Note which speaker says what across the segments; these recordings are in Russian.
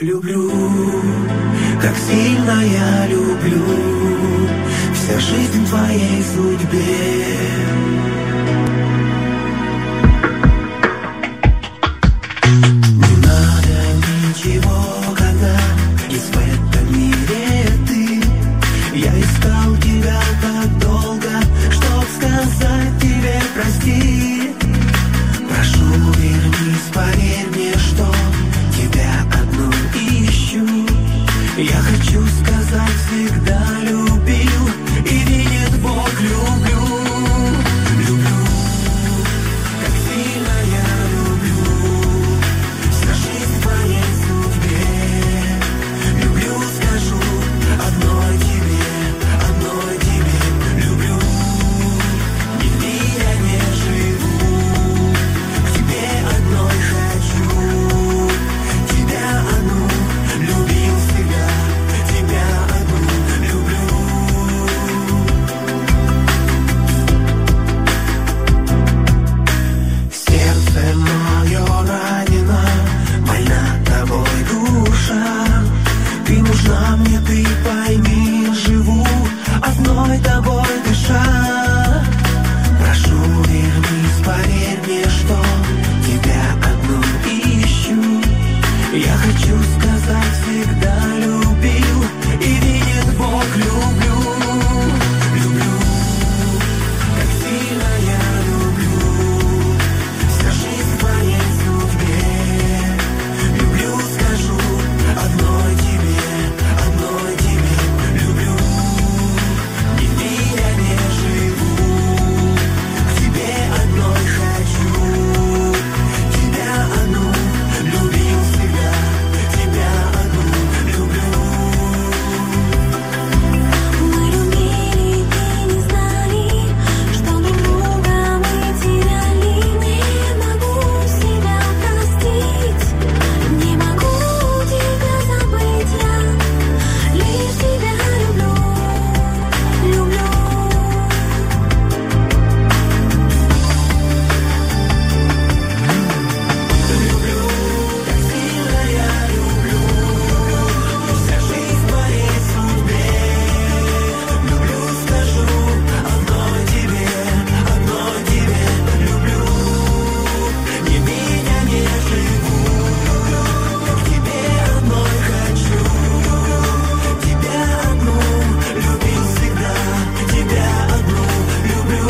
Speaker 1: Люблю, как сильно я люблю, вся жизнь в твоей судьбе. Не надо ничего, когда есть в этом мире ты. Я искал тебя так долго, чтоб сказать тебе прости. Прошу, вернись, поверь мне, что тебя одну ищу. Я хочу сказать, всегда любил, и видит Бог, люблю. Люблю, как сильно я люблю, вся жизнь в твоей судьбе. Люблю, скажу, одной тебе, одной тебе. Люблю, без меня не живу, к тебе одной хочу. Тебя одну любил всегда, тебя одну люблю. Сердце мое ранено, больна тобой душа. Ты нужна мне, ты пойми, живу одной тобой дыша. Прошу, вернись, поверь мне, что тебя одну ищу. Я хочу сказать, всегда любил, и видит Бог, люблю. Люблю, как сильно я люблю, вся жизнь в твоей судьбе. Люблю, скажу, одной тебе, одной тебе. Люблю, без меня не живу, к тебе одной хочу. Тебя одну любил всегда, тебя одну люблю.
Speaker 2: Мы любили и не знали, что друг друга мы теряли. Не могу себя простить, не могу тебя забыть я. Лишь тебя люблю, люблю.
Speaker 1: Люблю, как сильно я люблю, вся жизнь в твоей судьбе. Люблю, скажу, одной тебе, одной тебе. Люблю, не меня не живу, к тебе одной хочу. Тебя одну любил всегда, тебя одну люблю.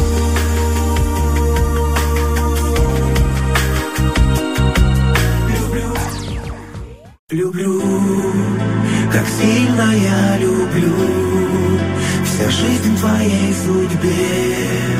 Speaker 1: Люблю, как сильно я люблю, вся жизнь в твоей судьбе.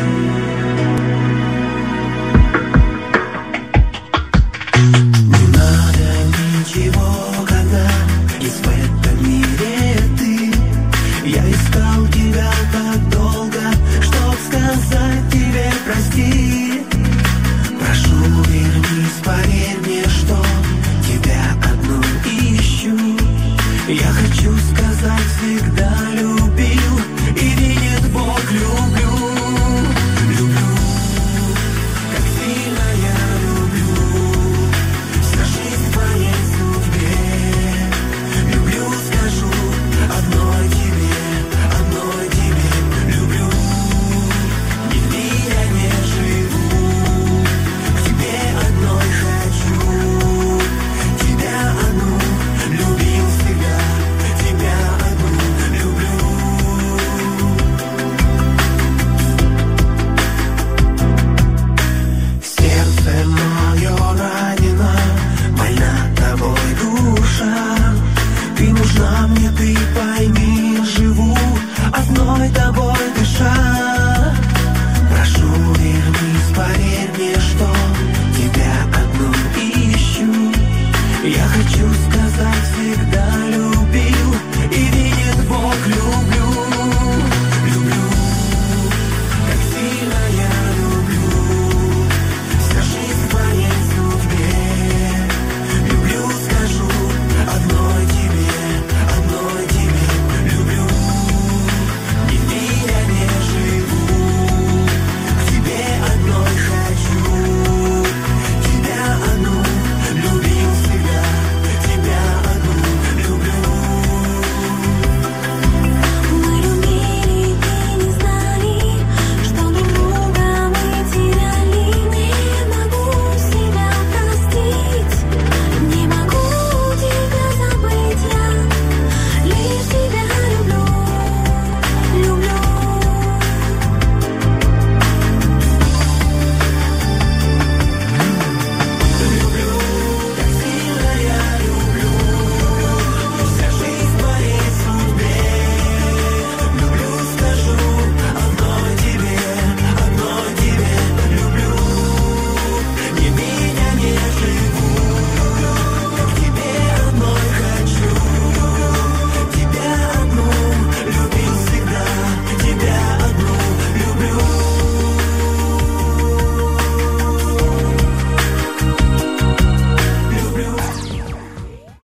Speaker 1: Не надо ничего, когда есть в этом мире ты. Я искал тебя так долго, чтоб сказать тебе прости. Прошу, вернись, поверь мне, что тебя одну ищу. Я хочу сказать, всегда любил, и видит Бог, люблю. Люблю, как сильно я люблю, вся жизнь в твоей судьбе. Люблю, скажу, одной тебе, одной тебе. Люблю, без меня не живу, к тебе одной хочу. Тебя одну любил всегда, тебя одну люблю. Сердце мое ранено, больна тобой душа. Ты нужна мне, ты пойми, живу одной тобой дыша. Прошу, вернись, поверь мне, что тебя одну ищу. Я хочу сказать, всегда люблю.